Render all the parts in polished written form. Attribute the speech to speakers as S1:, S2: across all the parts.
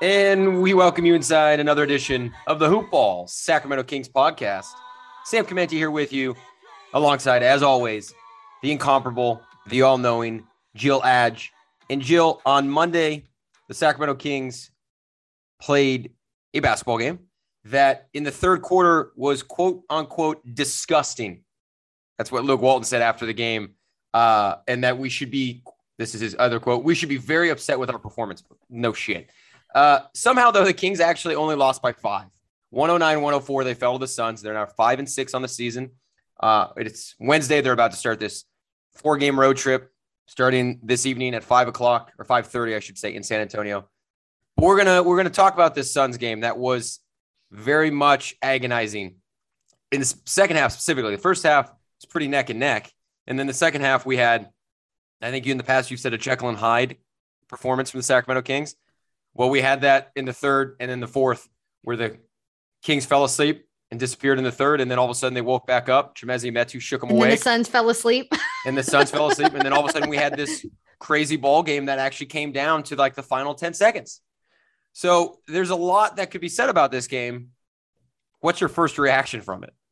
S1: And we welcome you inside another edition of the Hoop Ball Sacramento Kings podcast. Sam Commenti here with you, alongside, as always, the incomparable, the all-knowing Jill Adge. And Jill, on Monday, the Sacramento Kings played a basketball game that in the third quarter was quote-unquote disgusting. That's what Luke Walton said after the game. And that we should be, this is his other quote, we should be very upset with our performance. No shit. Somehow, though, the Kings actually only lost by 5. 109-104, they fell to the Suns. They're now 5-6 on the season. It's Wednesday. They're about to start this 4-game road trip starting this evening at 5 o'clock or 5:30, I should say, in San Antonio. But we're gonna talk about this Suns game that was very much agonizing in the second half specifically. The first half was pretty neck and neck, and then the second half we had, I think you in the past you've said, a Jekyll and Hyde performance from the Sacramento Kings. Well, we had that in the third and then the fourth, where the Kings fell asleep and disappeared in the third, and then all of a sudden they woke back up. Chimezie Metu shook them away.
S2: And the Suns fell asleep.
S1: And the Suns fell asleep, and then all of a sudden we had this crazy ball game that actually came down to like the final 10 seconds. So there's a lot that could be said about this game. What's your first reaction from it?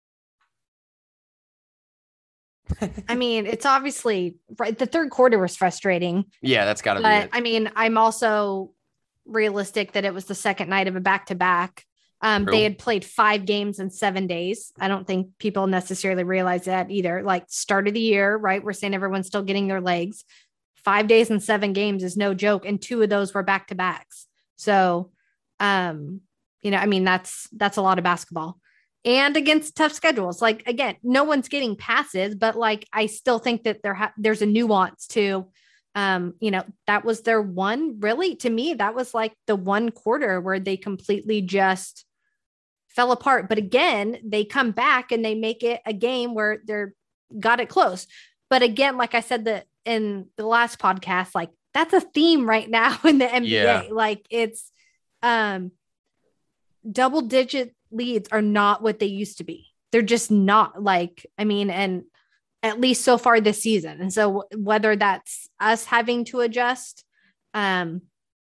S2: I mean, it's obviously right. The third quarter was frustrating.
S1: Yeah, that's got to be it.
S2: I mean, I'm also realistic that it was the second night of a back-to-back. They had played 5 games in 7 days. I don't think people necessarily realize that either. Like, start of the year, right? We're saying everyone's still getting their legs. 5 days and 7 games is no joke. And 2 of those were back-to-backs. So, I mean, that's a lot of basketball. And against tough schedules. Like, again, no one's getting passes, but like, I still think that there's a nuance to, that was their one, really, to me, that was like the one quarter where they completely just fell apart. But again, they come back and they make it a game where they're got it close. But again, like I said, in the last podcast, like that's a theme right now in the NBA.
S1: Yeah.
S2: Like it's, double digit leads are not what they used to be. They're just not, like, I mean, and at least so far this season. And so whether that's us having to adjust, but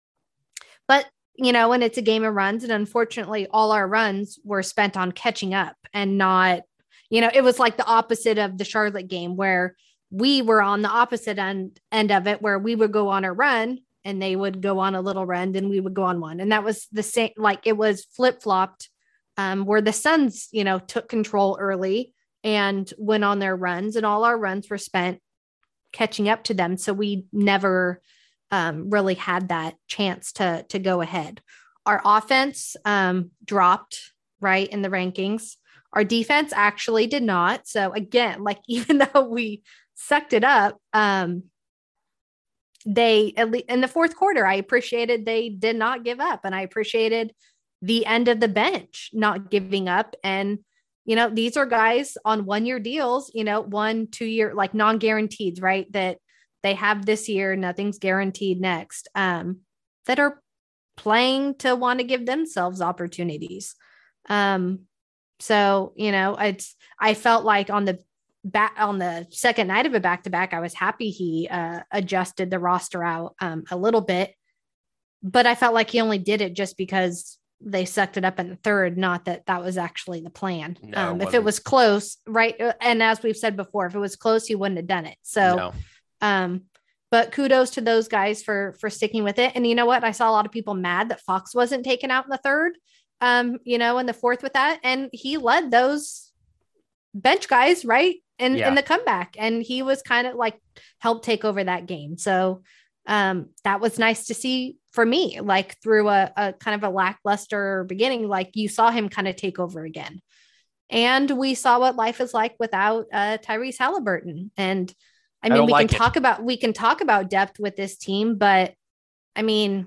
S2: when it's a game of runs, and unfortunately all our runs were spent on catching up and not, it was like the opposite of the Charlotte game where we were on the opposite end of it, where we would go on a run and they would go on a little run, then we would go on one. And that was the same, like it was flip-flopped, where the Suns, took control early and went on their runs, and all our runs were spent catching up to them. So we never really had that chance to go ahead. Our offense dropped right in the rankings. Our defense actually did not. So again, like, even though we sucked it up, they, at least in the fourth quarter, I appreciated they did not give up, and I appreciated the end of the bench not giving up. And these are guys on 1-year deals, 1-2 year, like non-guaranteed, right? That they have this year, nothing's guaranteed next, that are playing to want to give themselves opportunities. So, I felt like on the second night of a back-to-back, I was happy he adjusted the roster out a little bit, but I felt like he only did it just because they sucked it up in the third, not that was actually the plan.
S1: No,
S2: if it was close, right. And as we've said before, if it was close, he wouldn't have done it. So, but kudos to those guys for sticking with it. And you know what? I saw a lot of people mad that Fox wasn't taken out in the third, in the fourth with that. And he led those bench guys, right. In the comeback. And he was kind of like helped take over that game. So that was nice to see for me, like through a kind of a lackluster beginning, like you saw him kind of take over again. And we saw what life is like without Tyrese Halliburton. And I mean, we can talk about depth with this team, but I mean,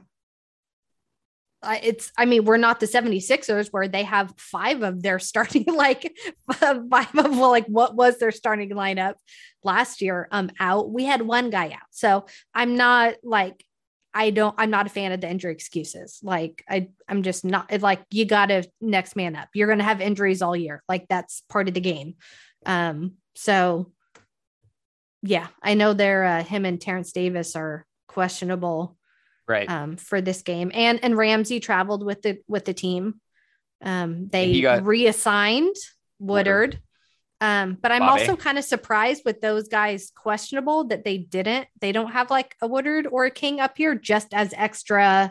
S2: we're not the 76ers where they have 5 of their starting, like 5 of like what was their starting lineup last year out. We had 1 guy out. So I'm not like, I'm not a fan of the injury excuses. Like I'm just not, like, you got to next man up. You're going to have injuries all year. Like that's part of the game. So yeah, I know him and Terrence Davis are questionable
S1: right.
S2: For this game. And Ramsey traveled with the team. They reassigned Woodard. But I'm also kind of surprised with those guys questionable that they don't have like a Woodard or a King up here just as extra.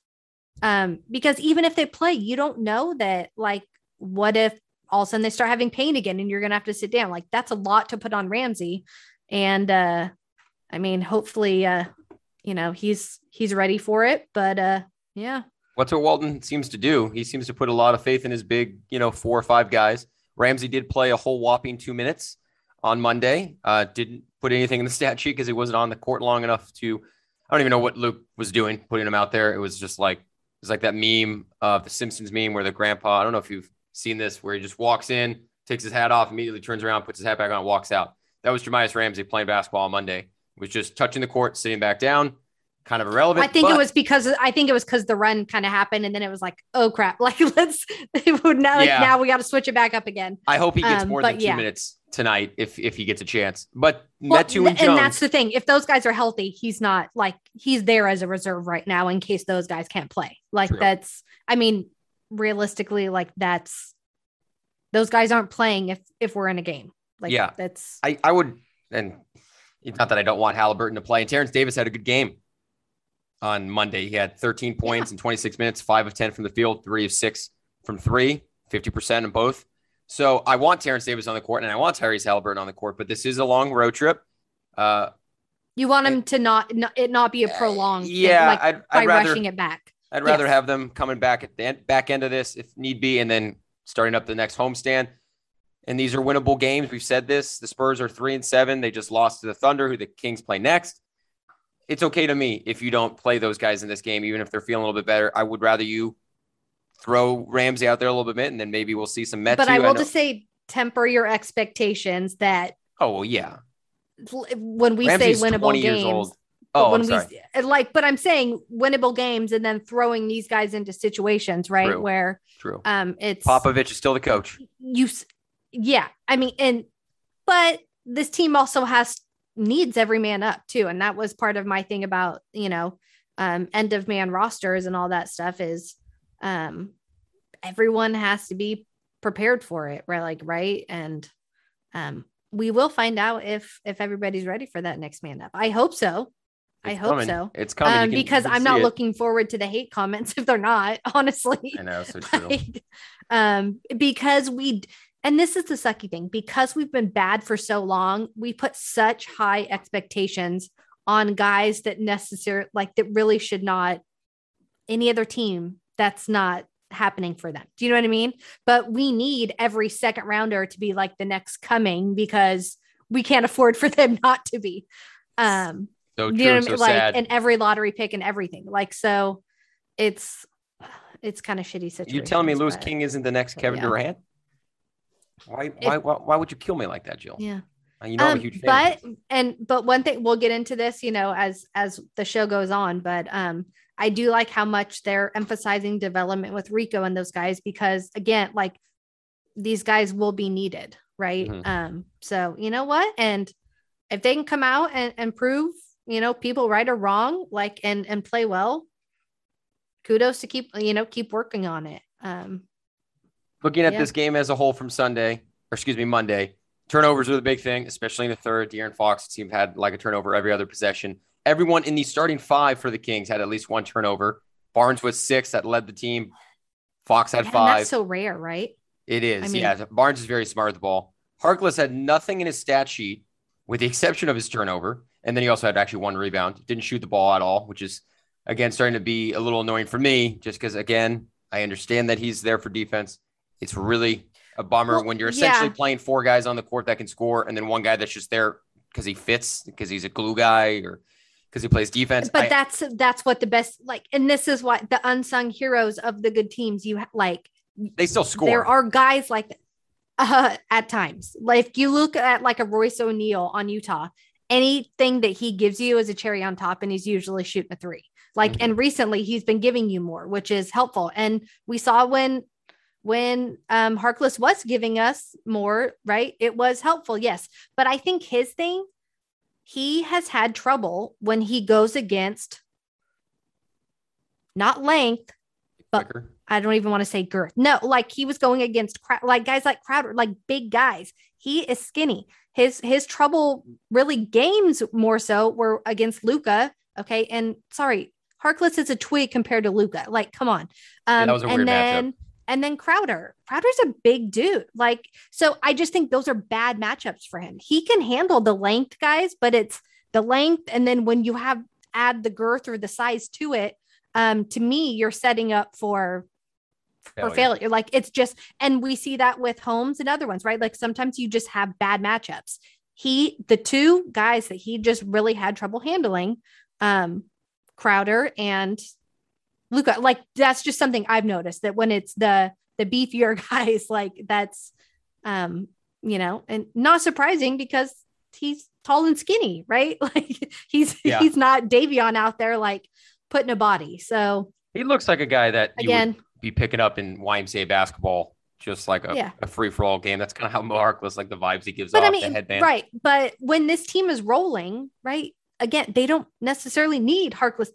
S2: Because even if they play, you don't know that, like, what if all of a sudden they start having pain again and you're going to have to sit down? Like, that's a lot to put on Ramsey. And, I mean, hopefully, he's ready for it, but, yeah.
S1: What's what Walton seems to do. He seems to put a lot of faith in his big, 4 or 5 guys. Ramsey did play a whole whopping 2 minutes on Monday. Didn't put anything in the stat sheet because he wasn't on the court long enough to, I don't even know what Luke was doing, putting him out there. It was just like, it's like that meme of the Simpsons meme where the grandpa, I don't know if you've seen this, where he just walks in, takes his hat off, immediately turns around, puts his hat back on, walks out. That was Jahmi'us Ramsey playing basketball on Monday. It was just touching the court, sitting back down, kind of irrelevant.
S2: I think it was because the run kind of happened, and then it was like, oh crap, like now we got to switch it back up again.
S1: I hope he gets more than 2 minutes tonight if he gets a chance. But Metu and Jones,
S2: and that's the thing. If those guys are healthy, he's not like he's there as a reserve right now in case those guys can't play. Like True. That's, I mean, realistically, like that's those guys aren't playing if we're in a game. Like that's
S1: I would, and it's not that I don't want Halliburton to play. And Terrence Davis had a good game on Monday. He had 13 points in 26 minutes, 5 of 10 from the field, 3 of 6 from 3, 50% in both. So I want Terrence Davis on the court and I want Tyrese Halliburton on the court, but this is a long road trip.
S2: You want him to not be a prolonged
S1: I'd rather,
S2: rushing it back.
S1: I'd rather have them coming back at the back end of this if need be, and then starting up the next homestand. And these are winnable games. We've said this. The Spurs are 3-7. They just lost to the Thunder, who the Kings play next. It's okay to me if you don't play those guys in this game, even if they're feeling a little bit better. I would rather you throw Ramsey out there a little bit, and then maybe we'll see some Metu.
S2: But I will just say, temper your expectations that.
S1: Oh, well, yeah.
S2: When we
S1: Ramsey's
S2: say winnable games.
S1: Oh, I'm sorry.
S2: But I'm saying winnable games and then throwing these guys into situations, right?
S1: True.
S2: Where
S1: True.
S2: It's
S1: Popovich is still the coach.
S2: But this team also needs every man up too. And that was part of my thing about, end of man rosters and all that stuff is, everyone has to be prepared for it. Right. And, we will find out if everybody's ready for that next man up. I hope so.
S1: It's coming
S2: because I'm not looking forward to the hate comments if they're not, honestly.
S1: I know, so true.
S2: Because and this is the sucky thing, because we've been bad for so long, we put such high expectations on guys that that really should not, any other team, that's not happening for them. Do you know what I mean? But we need every second rounder to be like the next coming because we can't afford for them not to be.
S1: So true,
S2: you know what I mean?
S1: sad.
S2: And every lottery pick and everything. So it's kind of shitty situation.
S1: You telling me Louis King isn't the next Kevin Durant? Why would you kill me like that, Jill?
S2: Yeah.
S1: I'm a huge fan.
S2: But one thing, we'll get into this, as the show goes on, but I do like how much they're emphasizing development with Rico and those guys, because again, like these guys will be needed. Right. Mm-hmm. So you know what? And if they can come out and prove, people right or wrong, and play well, kudos to keep working on it.
S1: Looking at this game as a whole from Monday, turnovers are the big thing, especially in the third. De'Aaron Fox team had like a turnover every other possession. Everyone in the starting 5 for the Kings had at least one turnover. Barnes was 6 that led the team. Fox had 5.
S2: That's so rare, right?
S1: It is. Barnes is very smart with the ball. Harkless had nothing in his stat sheet with the exception of his turnover. And then he also had actually 1 rebound. Didn't shoot the ball at all, which is, again, starting to be a little annoying for me just because, again, I understand that he's there for defense. It's really a bummer when you're essentially playing 4 guys on the court that can score and then one guy that's just there because he fits, because he's a glue guy or because he plays defense.
S2: But that's what the best, and this is what the unsung heroes of the good teams,
S1: they still score.
S2: There are guys like at times, like you look at like a Royce O'Neal on Utah, anything that he gives you is a cherry on top, and he's usually shooting a 3. And recently he's been giving you more, which is helpful. And we saw when Harkless was giving us more, right? It was helpful. Yes. But I think he has had trouble when he goes against not length, but
S1: quicker.
S2: I don't even want to say girth. No, like he was going against like guys like Crowder, like big guys. He is skinny. His trouble really games more so were against Luka. Okay. And sorry, Harkless is a twig compared to Luka. Like, come on.
S1: That was a weird matchup.
S2: And then Crowder's a big dude. Like, so I just think those are bad matchups for him. He can handle the length, guys, but it's the length. And then when you add the girth or the size to it, to me, you're setting up for failure. Like, it's just, and we see that with Holmes and other ones, right? Like sometimes you just have bad matchups. The two guys that he just really had trouble handling, Crowder and Luka, like that's just something I've noticed, that when it's the beefier guys, like that's, and not surprising because he's tall and skinny, right? Like he's not Davion out there like putting a body. So
S1: he looks like a guy that you would be picking up in YMCA basketball, just like a free for all game. That's kind of how Mo Harkless, like the vibes he gives off, the headband.
S2: Right. But when this team is rolling, right, again, they don't necessarily need Harkless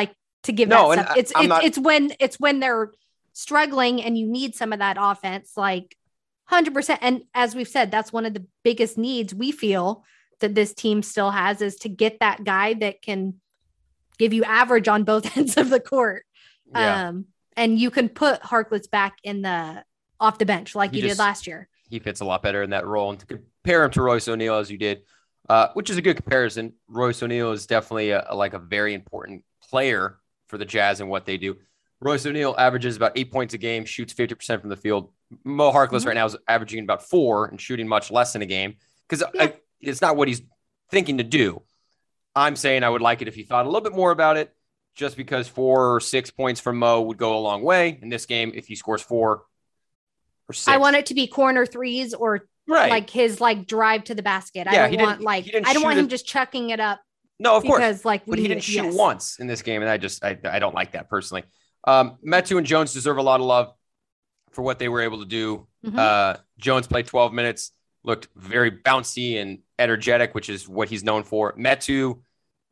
S2: to give that stuff. It's when they're struggling and you need some of that offense, like 100%. And as we've said, that's one of the biggest needs we feel that this team still has, is to get that guy that can give you average on both ends of the court.
S1: Yeah.
S2: And you can put Harkless back off the bench like you did last year.
S1: He fits a lot better in that role. And to compare him to Royce O'Neal as you did, which is a good comparison. Royce O'Neal is definitely a very important player for the Jazz and what they do. Royce O'Neal averages about 8 points a game, shoots 50% from the field. Mo Harkless right now is averaging about 4 and shooting much less in a game because it's not what he's thinking to do. I'm saying I would like it if he thought a little bit more about it, just because 4 or 6 points from Mo would go a long way. In this game, if he scores 4 or 6.
S2: I want it to be corner threes or like his drive to the basket. I don't want him just chucking it up.
S1: No, of course.
S2: Because
S1: but he didn't shoot once in this game, and I don't like that personally. Metu and Jones deserve a lot of love for what they were able to do. Mm-hmm. Jones played 12 minutes, looked very bouncy and energetic, which is what he's known for. Metu,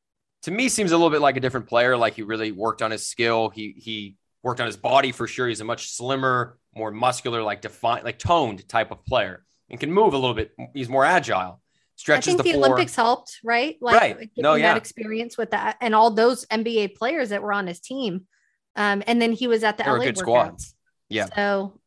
S1: to me, seems a little bit like a different player. Like he really worked on his skill. He worked on his body for sure. He's a much slimmer, more muscular, defined, toned type of player, and can move a little bit. He's more agile. Stretches
S2: I think the Olympics helped, right? That experience with that, and all those NBA players that were on his team. And then he was at the LA
S1: good
S2: workouts.
S1: Squad. Yeah.
S2: So,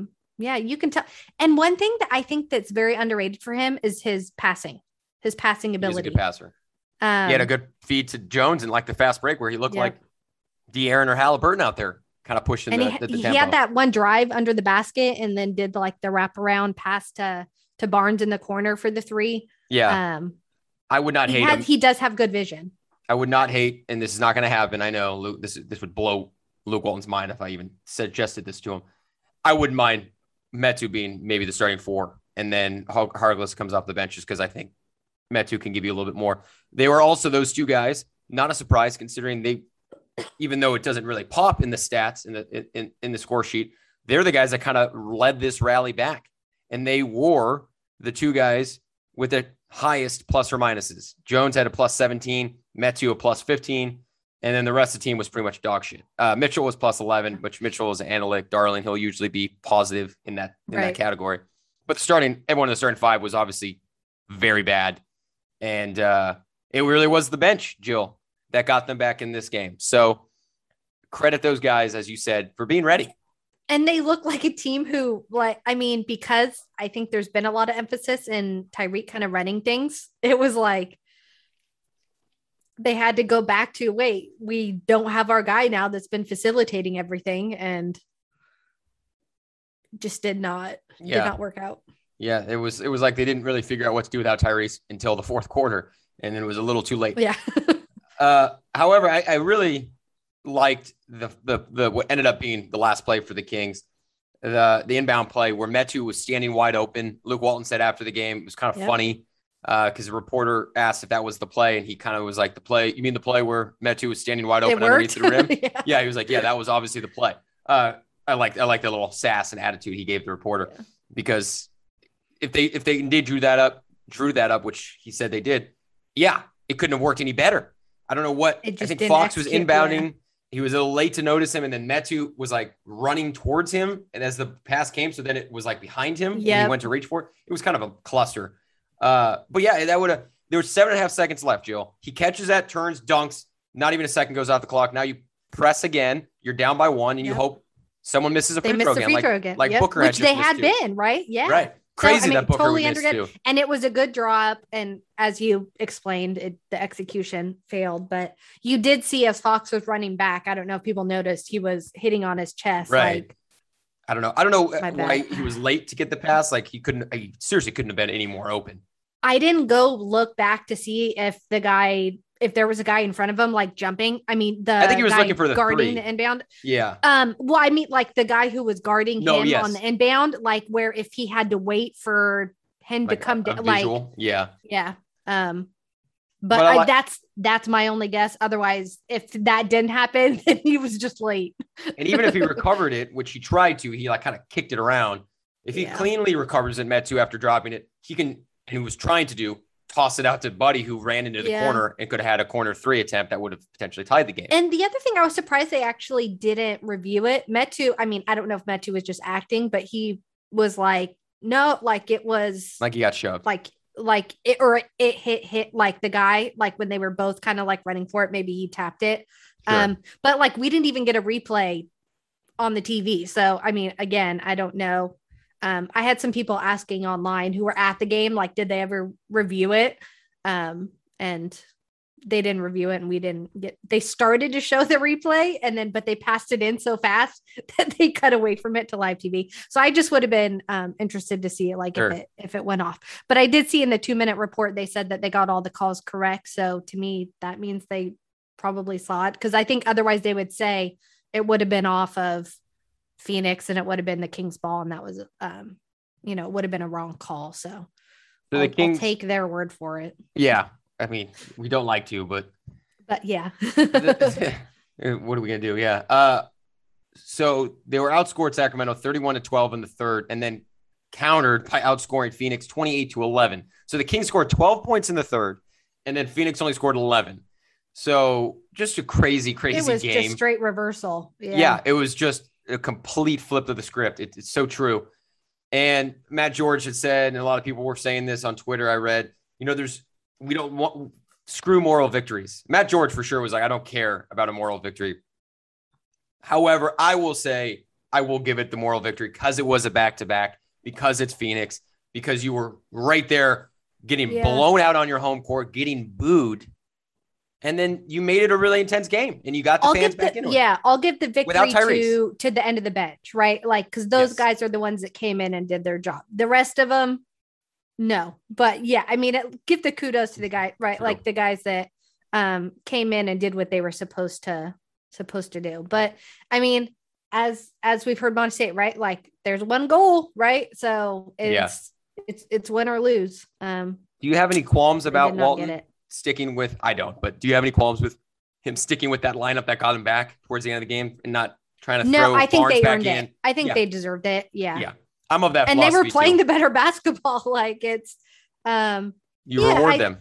S2: you can tell. And one thing that I think that's very underrated for him is his passing ability.
S1: He's a good passer. He had a good feed to Jones and the fast break where he looked like De'Aaron or Halliburton out there, kind of pushing the tempo.
S2: He had that one drive under the basket and then did the wraparound pass to Barnes in the corner for the 3.
S1: Yeah. I would not hate him.
S2: He does have good vision.
S1: I would not hate, and this is not going to happen. I know Luke, this would blow Luke Walton's mind if I even suggested this to him. I wouldn't mind Metu being maybe the starting 4, and then Harkless comes off the bench just because I think Metu can give you a little bit more. They were also those two guys. Not a surprise considering even though it doesn't really pop in the stats in the score sheet, they're the guys that kind of led this rally back, and they wore the two guys with the highest plus or minuses. Jones had a plus 17, Metu a plus 15, and then the rest of the team was pretty much dog shit. Mitchell was plus 11, which Mitchell is an analytic darling. He'll usually be positive in that category. But everyone in the starting 5 was obviously very bad. And it really was the bench, Jill, that got them back in this game. So credit those guys, as you said, for being ready.
S2: And they look like a team who, because I think there's been a lot of emphasis in Tyreke kind of running things. It was like they had to go back to, wait, we don't have our guy now that's been facilitating everything, and just did not work out.
S1: Yeah, it was like they didn't really figure out what to do without Tyrese until the fourth quarter, and it was a little too late.
S2: Yeah.
S1: However, I really liked the what ended up being the last play for the Kings, the inbound play where Metu was standing wide open. Luke Walton said after the game, it was kind of funny because the reporter asked if that was the play, and he kind of was like, "The play? You mean the play where Metu was standing wide open underneath the rim?" Yeah, he was like, "Yeah, that was obviously the play." I like the little sass and attitude he gave the reporter because if they indeed drew that up, which he said they did, it couldn't have worked any better. I don't know what. I think Fox was inbounding, he was a little late to notice him, and then Metu was like running towards him, and as the pass came, so then it was like behind him, and he went to reach for it. It was kind of a cluster. But yeah, that would have. There was 7.5 seconds left, Jill. He catches that, turns, dunks. Not even a second goes off the clock. Now you press again. You're down by 1, and you hope someone misses a free throw again. Like Booker
S2: which
S1: had
S2: they had been, right? Yeah.
S1: Right. Crazy that Booker
S2: totally
S1: missed too.
S2: And it was a good draw up. And as you explained, the execution failed. But you did see as Fox was running back, I don't know if people noticed, he was hitting on his chest.
S1: Right. Like, I don't know why he was late to get the pass. Like he seriously couldn't have been any more open. I
S2: didn't go look back to see if there was a guy in front of him, like jumping. I mean, I think he was looking for the guarding the inbound.
S1: Yeah.
S2: Well, I mean, like the guy who was guarding him on the inbound, like where if he had to wait for him to come down, like,
S1: yeah.
S2: But that's my only guess. Otherwise, if that didn't happen, then he was just late.
S1: And even if he recovered it, which he tried to, he like kind of kicked it around. If he cleanly recovers it, Metu after dropping it, he can, and he was trying to do, toss it out to Buddy, who ran into the corner and could have had a corner 3 attempt that would have potentially tied the game.
S2: And the other thing, I was surprised they actually didn't review it. Metu, I mean, I don't know if Metu was just acting, but he was like, no, like it was
S1: like he got shoved,
S2: like it hit like the guy, like when they were both kind of like running for it, maybe he tapped it. Sure. But like we didn't even get a replay on the TV. So, I mean, again, I don't know. I had some people asking online who were at the game, like, did they ever review it? And they didn't review it, and they started to show the replay but they passed it in so fast that they cut away from it to live TV. So I just would have been interested to see it, like if it went off. But I did see in the 2-minute report, they said that they got all the calls correct. So to me, that means they probably saw it, because I think otherwise they would say it would have been off of Phoenix and it would have been the Kings ball, and that was it would have been a wrong call. So I'll take their word for it.
S1: Yeah, I mean, we don't like to, but
S2: yeah.
S1: What are we gonna do? Yeah. So they were outscored Sacramento 31-12 in the third, and then countered by outscoring Phoenix 28-11. So the Kings scored 12 points in the third, and then Phoenix only scored 11. So just a crazy game.
S2: It was just straight reversal.
S1: Yeah, it was just a complete flip of the script. It's so true. And Matt George had said, and a lot of people were saying this on Twitter, I read, we don't want screw moral victories. Matt George for sure was like, I don't care about a moral victory. However, I will say I will give it the moral victory because it was a back-to-back, because it's Phoenix, because you were right there getting blown out on your home court, getting booed. And then you made it a really intense game, and you got the fans back into it.
S2: Yeah, I'll give the victory to the end of the bench, right? Like, because those guys are the ones that came in and did their job. The rest of them, no. But yeah, I mean, give the kudos to the guy, right? True. Like the guys that came in and did what they were supposed to do. But I mean, as we've heard Monty say, right? Like, there's one goal, right? So it's win or lose.
S1: Do you have any qualms about Walton sticking with? I don't, but do you have any qualms with him sticking with that lineup that got him back towards the end of the game and not trying to throw
S2: I think
S1: Barnes
S2: they
S1: back
S2: earned
S1: in?
S2: it. I think they deserved it. Yeah.
S1: I'm of that
S2: and
S1: philosophy.
S2: And they were playing the better basketball. Like, it's
S1: you reward them.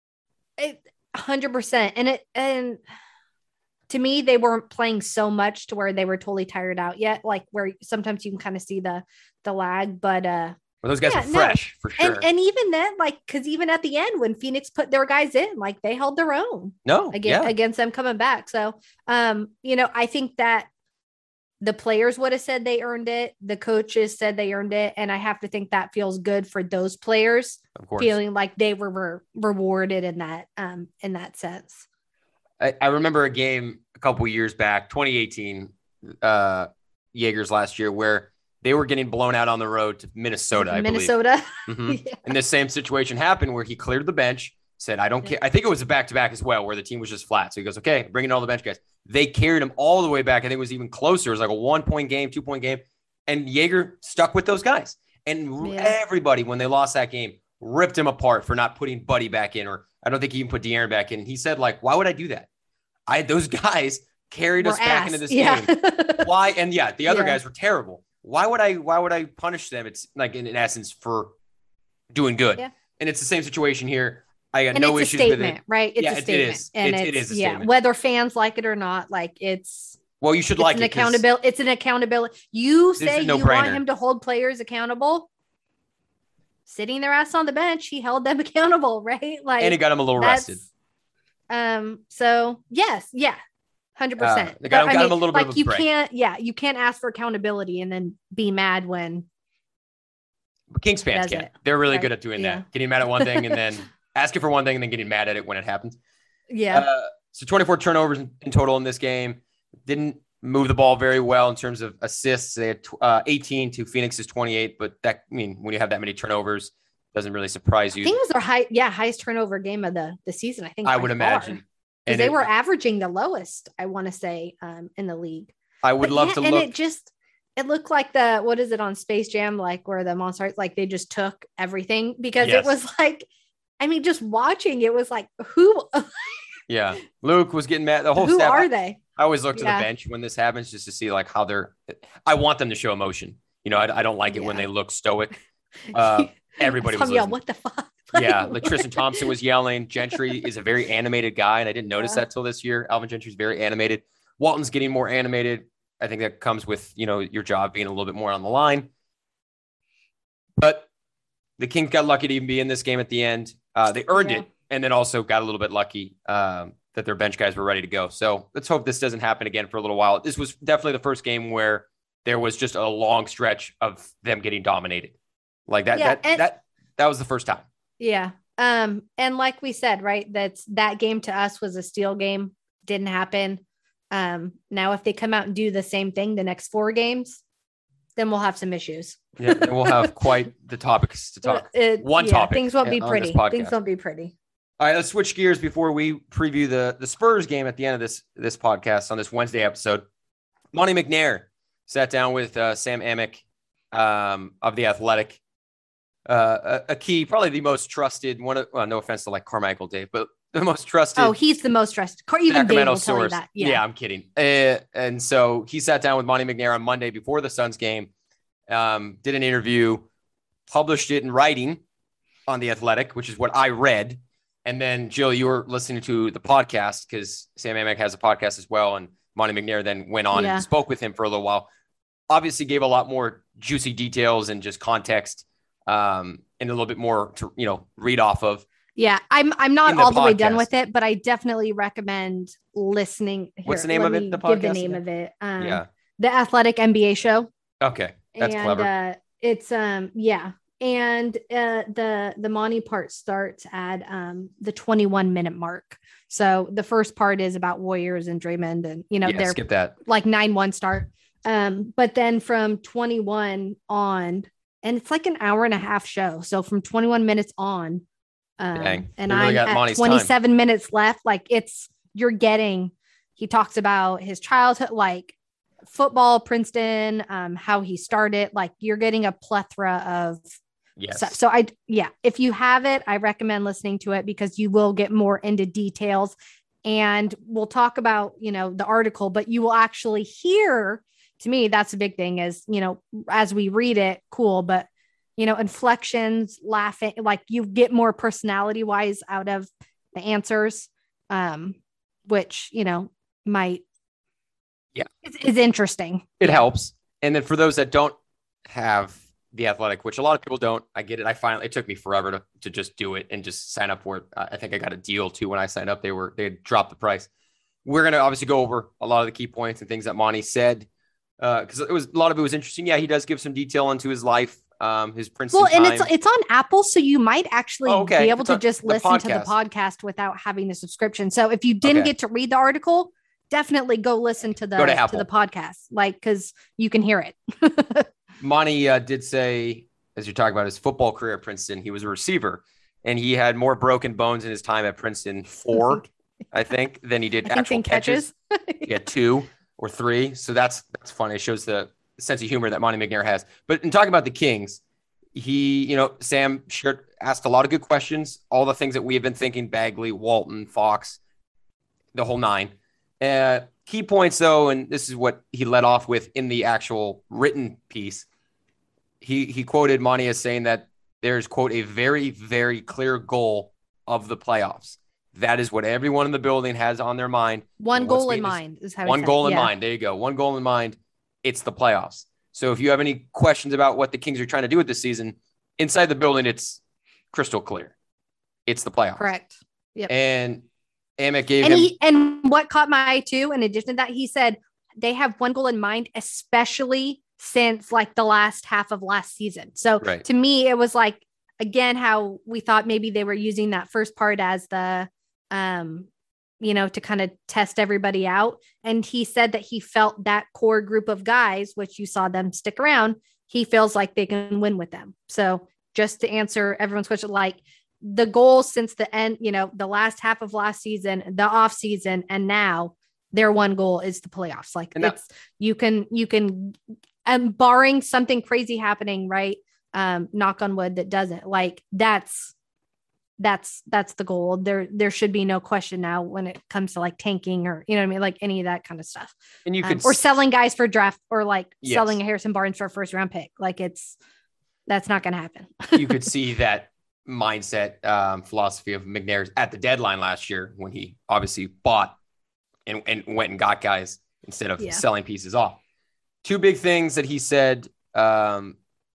S2: 100%. And to me, they weren't playing so much to where they were totally tired out yet. Like, where sometimes you can kind of see the lag, but
S1: well, those guys are fresh for sure.
S2: And even then, like, because even at the end, when Phoenix put their guys in, like, they held their own. Against them coming back. So, I think that the players would have said they earned it. The coaches said they earned it. And I have to think that feels good for those players, of course, feeling like they were rewarded in that sense.
S1: I remember a game a couple years back, 2018, Jaegers last year, where they were getting blown out on the road to Minnesota, I believe. Mm-hmm. Yeah. And the same situation happened where he cleared the bench, said, I don't care. I think it was a back-to-back as well, where the team was just flat. So he goes, okay, bring in all the bench guys. They carried him all the way back. I think it was even closer. It was like a 1-point game, 2-point game. And Jaeger stuck with those guys. And everybody, when they lost that game, ripped him apart for not putting Buddy back in. Or I don't think he even put De'Aaron back in. He said, like, why would I do that? Those guys carried us back into this game. Why? And the other guys were terrible. Why would I punish them? It's like in essence for doing good. Yeah. And it's the same situation here. I got
S2: and
S1: no
S2: it's a
S1: issues with
S2: statement,
S1: it.
S2: right? It's
S1: Yeah,
S2: a statement.
S1: it is.
S2: And
S1: It is a statement.
S2: whether fans like it or not, like
S1: Well, you should like
S2: an
S1: it.
S2: accountability. It's an accountability. You say you want him to hold players accountable. Sitting their ass on the bench, he held them accountable, right? Like,
S1: and he got him a little rested.
S2: So yes, yeah, 100%.
S1: They got him a little bit of a break.
S2: You can't ask for accountability and then be mad when
S1: Kings fans can. They're really good at doing that. Getting mad at one thing and then asking for one thing and then getting mad at it when it happens.
S2: Yeah.
S1: So 24 turnovers in total in this game. Didn't move the ball very well in terms of assists. They had 18 to Phoenix's 28, but when you have that many turnovers, doesn't really surprise you.
S2: I think it was their highest turnover game of the season. I think
S1: I would imagine.
S2: Because they were averaging the lowest, I want to say, in the league.
S1: I would love to look.
S2: And it looked like what is it on Space Jam, like where the monsters, like they just took everything because it was like, just watching it was like, who?
S1: Yeah. Luke was getting mad. The whole
S2: who
S1: staff.
S2: Are they?
S1: I always look to the bench when this happens just to see like how I want them to show emotion. I don't like it when they look stoic. Everybody was
S2: yelling, what the fuck?
S1: Yeah, like Tristan Thompson was yelling. Gentry is a very animated guy, and I didn't notice that till this year. Alvin Gentry's very animated. Walton's getting more animated. I think that comes with, your job being a little bit more on the line. But the Kings got lucky to even be in this game at the end. They earned it, and then also got a little bit lucky that their bench guys were ready to go. So let's hope this doesn't happen again for a little while. This was definitely the first game where there was just a long stretch of them getting dominated. Like that, that was the first time.
S2: Yeah. And like we said, right, that game to us was a steal game. Didn't happen. Now if they come out and do the same thing the next 4 games, then we'll have some issues.
S1: Yeah, and we'll have quite the topics to talk. Topic.
S2: Things won't be pretty. Things won't be pretty.
S1: All right, let's switch gears before we preview the Spurs game at the end of this podcast on this Wednesday episode. Monty McNair sat down with Sam Amick of The Athletic. A key, probably the most trusted one. No offense to like Carmichael Dave, but the most trusted.
S2: Oh, he's the most trusted. Even Dave will tell you that.
S1: Yeah, I'm kidding. And so he sat down with Monty McNair on Monday before the Suns game, did an interview, published it in writing on The Athletic, which is what I read. And then, Jill, you were listening to the podcast because Sam Amick has a podcast as well. And Monty McNair then went on and spoke with him for a little while. Obviously gave a lot more juicy details and just context and a little bit more to, read off of.
S2: Yeah, I'm not all the way done with it, but I definitely recommend listening.
S1: What's the name of it? The podcast?
S2: Give the name of it. The Athletic NBA Show.
S1: Okay, that's clever.
S2: It's and the Monty part starts at the 21-minute mark. So the first part is about Warriors and Draymond, and they're
S1: skip that
S2: like 9-1 start. But then from 21 on, and it's like an hour and a half show. So from 21 minutes on.
S1: And
S2: really I'm at 27 minutes left. Like he talks about his childhood, like football, Princeton, how he started, like you're getting a plethora of stuff. So if you have it, I recommend listening to it because you will get more into details and we'll talk about, the article, but you will actually hear, to me, that's a big thing is, as we read it, cool. But inflections, laughing, like you get more personality wise out of the answers, which, might, is interesting.
S1: It helps. And then for those that don't have The Athletic, which a lot of people don't, I get it. It took me forever to just do it and just sign up for it. I think I got a deal too. When I signed up, they had dropped the price. We're going to obviously go over a lot of the key points and things that Monty said. Cause a lot of it was interesting. Yeah. He does give some detail into his life. His Princeton
S2: and
S1: time.
S2: it's on Apple, so you might actually be able to just listen to the podcast without having the subscription. So if you didn't get to read the article, definitely go listen to the podcast, like because you can hear it.
S1: Monty did say, as you're talking about his football career at Princeton, he was a receiver, and he had more broken bones in his time at Princeton, 4, I think, than he did actual catches. He had 2 or 3, so that's funny. It shows the sense of humor that Monty McNair has. But in talking about the Kings, Sam asked a lot of good questions, all the things that we have been thinking, Bagley, Walton, Fox, the whole 9. Key points, though, and this is what he led off with in the actual written piece. He quoted Monty as saying that there's, quote, a very, very clear goal of the playoffs. That is what everyone in the building has on their mind.
S2: One goal in mind is how
S1: one goal in mind. There you go. One goal in mind. It's the playoffs. So if you have any questions about what the Kings are trying to do with this season, inside the building, it's crystal clear. It's the playoffs.
S2: Correct. Yep.
S1: And Amick gave him.
S2: And what caught my eye too, in addition to that, he said they have one goal in mind, especially since like the last half of last season. So to me, it was like, again, how we thought maybe they were using that first part as the, to kind of test everybody out. And he said that he felt that core group of guys, which you saw them stick around, he feels like they can win with them. So just to answer everyone's question, like the goal since the end, the last half of last season, the off season, and now their one goal is the playoffs. Like you can, barring something crazy happening, right? Knock on wood, that doesn't, like that's the goal. There should be no question now when it comes to like tanking or, like any of that kind of stuff.
S1: And you could,
S2: or selling guys for draft, or like selling a Harrison Barnes for a first round pick. Like that's not going to happen.
S1: You could see that mindset, philosophy of McNair's at the deadline last year, when he obviously bought and went and got guys instead of selling pieces off. Two big things that he said, Monty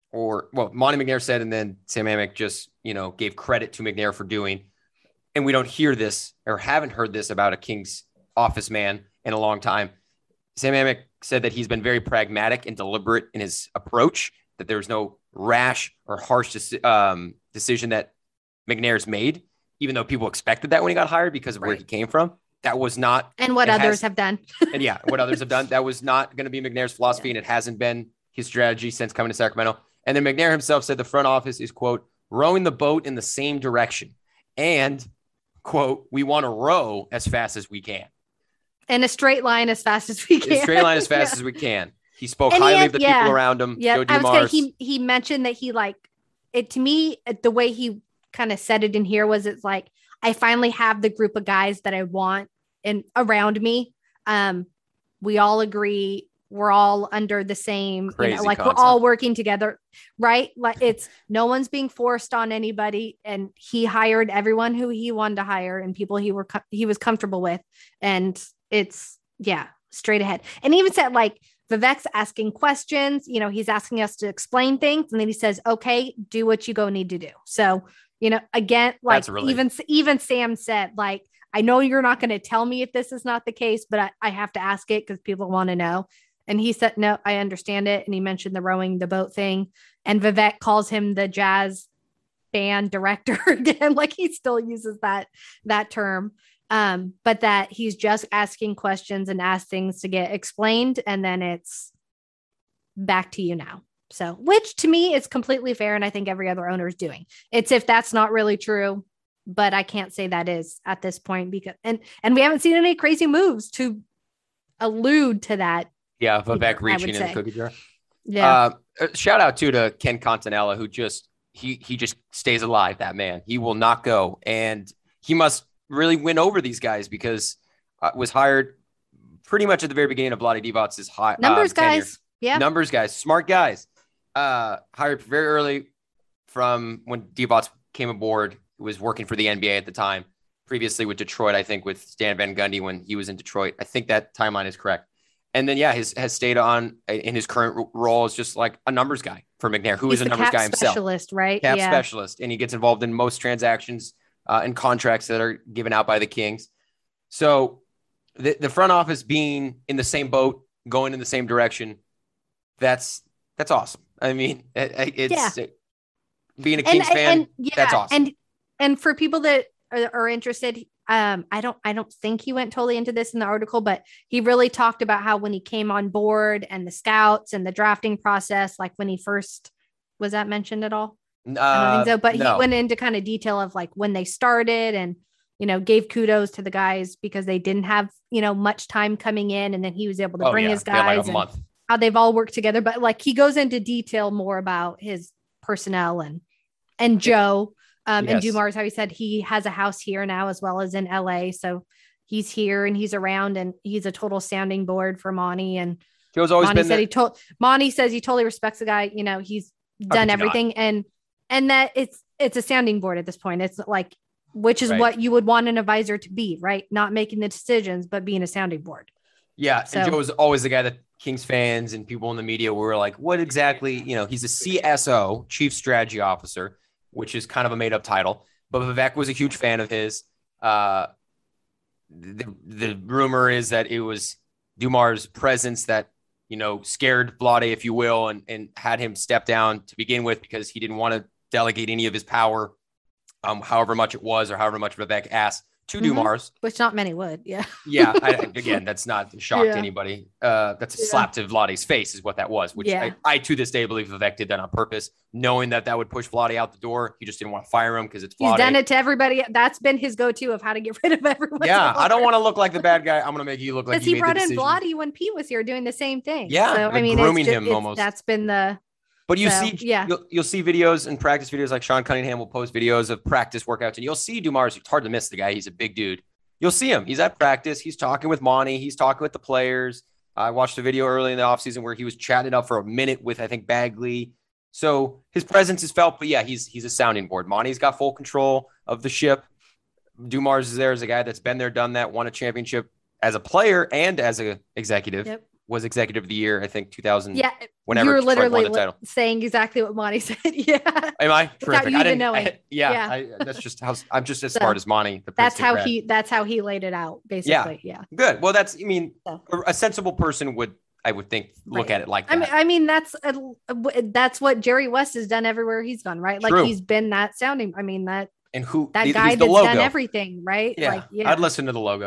S1: McNair said, and then Sam Amick just, gave credit to McNair for doing. And we don't hear this, or haven't heard this about a Kings office man in a long time. Sam Amick said that he's been very pragmatic and deliberate in his approach, that there's no rash or harsh decision that McNair's made, even though people expected that when he got hired because of where he came from. That was not.
S2: And what others have done.
S1: And what others have done. That was not going to be McNair's philosophy, and it hasn't been his strategy since coming to Sacramento. And then McNair himself said the front office is, quote, rowing the boat in the same direction. And, quote, we want to row as fast as we can.
S2: In a straight line as fast as we can.
S1: A straight line as fast as we can. He spoke highly of the people around him.
S2: Yeah, he mentioned that he, like, it to me, the way he kind of said it in here was, it's like, I finally have the group of guys that I want around me. We all agree. We're all under the same,
S1: concept.
S2: We're all working together, right? Like no one's being forced on anybody. And he hired everyone who he wanted to hire and people he was comfortable with. And it's straight ahead. And he even said, like, Vivek's asking questions, he's asking us to explain things. And then he says, okay, do what you go need to do. So, again, like even Sam said, like, I know you're not going to tell me if this is not the case, but I have to ask it because people want to know. And he said, no, I understand it. And he mentioned the rowing the boat thing. And Vivek calls him the jazz band director again. Like he still uses that term. But that he's just asking questions and ask things to get explained. And then it's back to you now. So, which to me is completely fair. And I think every other owner is doing. It's if that's not really true, but I can't say that is at this point because, and we haven't seen any crazy moves to allude to that.
S1: Yeah. Vivek reaching in the cookie jar.
S2: Yeah.
S1: Shout out to Ken Continella, who he just stays alive. That man, he will not go. And he must really win over these guys because was hired pretty much at the very beginning of Vlade Divac's
S2: numbers guys.
S1: Tenure.
S2: Yeah.
S1: Numbers guys, smart guys, hired very early from when Divac came aboard, who was working for the NBA at the time, previously with Detroit, I think with Stan Van Gundy when he was in Detroit. I think that timeline is correct. And then, has stayed on in his current role as just like a numbers guy for McNair, who is a numbers guy himself.
S2: Specialist, right?
S1: Cap specialist. And he gets involved in most transactions and contracts that are given out by the Kings. So the front office being in the same boat, going in the same direction, that's awesome. I mean, it's being a Kings fan, that's awesome.
S2: And for people that are interested, I don't think he went totally into this in the article, but he really talked about how when he came on board and the scouts and the drafting process, like when he first, was that mentioned at all? I don't think so, but he went into kind of detail of like when they started and, gave kudos to the guys because they didn't have, much time coming in. And then he was able to bring his guys and how they've all worked together. But like, he goes into detail more about his personnel and Joe. And Dumars, how he said he has a house here now as well as in LA. So he's here and he's around and he's a total sounding board for Monty. And
S1: Joe's always
S2: Monty
S1: been
S2: said Monty says he totally respects the guy. He's done everything and that it's a sounding board at this point. It's like which is what you would want an advisor to be, right? Not making the decisions, but being a sounding board.
S1: Yeah. So, and Joe was always the guy that Kings fans and people in the media were like, what exactly, he's a CSO, Chief Strategy Officer, which is kind of a made up title, but Vivek was a huge fan of his. The rumor is that it was Dumar's presence that, scared Vlade, if you will, and had him step down to begin with, because he didn't want to delegate any of his power, however much it was, or however much Vivek asked to Dumars.
S2: Which not many would. Yeah.
S1: Yeah. Again, that's not a shock to anybody. That's a slap to Vlade's face is what that was, which I to this day believe Vivek did that on purpose, knowing that would push Vlade out the door. He just didn't want to fire him because it's Vlade.
S2: He's done it to everybody. That's been his go-to of how to get rid of everyone.
S1: Yeah. I don't want to look like the bad guy. I'm going to make you look like
S2: he brought in Vlade when Pete was here doing the same thing.
S1: Yeah.
S2: So,
S1: grooming him almost.
S2: That's been the...
S1: But you'll see videos and practice videos, like Sean Cunningham will post videos of practice workouts, and you'll see Dumars. It's hard to miss the guy. He's a big dude. You'll see him. He's at practice. He's talking with Monty. He's talking with the players. I watched a video early in the offseason where he was chatting it up for a minute with, I think, Bagley. So his presence is felt, but he's a sounding board. Monty's got full control of the ship. Dumars is there as a guy that's been there, done that, won a championship as a player and as an executive. Yep. Was executive of the year, I think 2000. Yeah, whenever
S2: you were literally saying exactly what Monty said. Yeah,
S1: am I terrific? I didn't know it.
S2: That's
S1: just how I'm just as smart as Monty.
S2: That's how he laid it out, basically. Yeah.
S1: Good. Well, a sensible person would, I would think, look at it like that.
S2: I mean, that's what Jerry West has done everywhere he's gone, right? Like he's been that sounding. I mean that.
S1: And who
S2: that guy that's done everything, right?
S1: Yeah. I'd listen to the logo.